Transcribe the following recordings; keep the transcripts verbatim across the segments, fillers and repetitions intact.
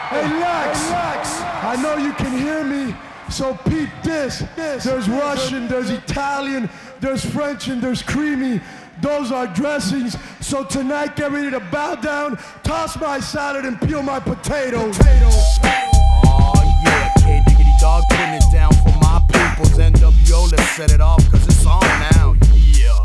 Hey Lex, hey Lex, I know you can hear me, so peep this. There's Russian, there's Italian, there's French, and there's creamy. Those are dressings. So tonight, get ready to bow down, toss my salad, and peel my potatoes. Oh yeah, K-Diggity Dog putting it down for my peoples. N W O, let's set it off, cause it's on now. Yeah.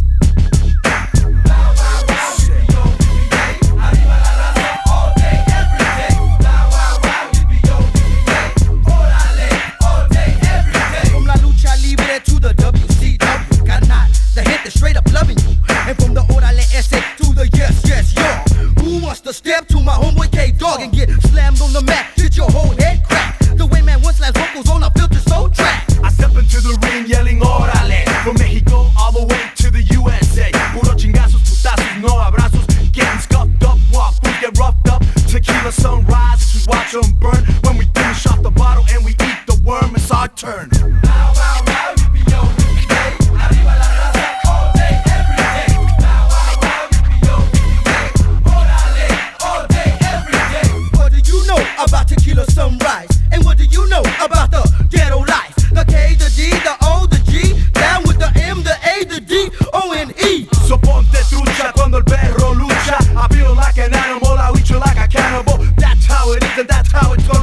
To the W C W, got not the hit that's straight up loving you. And from the orale essay to the yes, yes, yo. Who wants to step to my homeboy K-Dog and get slammed on the mat? Get your whole head cracked. The way man once last vocals on a filter soul track. I step into the ring yelling orale. From Mexico all the way to the U S A. Puro chingazos, putazos, no abrazos. Getting scuffed up while fools get roughed up. Tequila sunrise as we watch them burn. When we finish off the bottle and we eat the worm, it's our turn. Bow, bow, bow. About tequila sunrise, and what do you know about the ghetto life? The K, the D, the O, the G, down with the M, the A, the D, O, and E. So ponte trucha cuando el perro lucha. I feel like an animal, I eat you like a cannibal. That's how it is and that's how it's gonna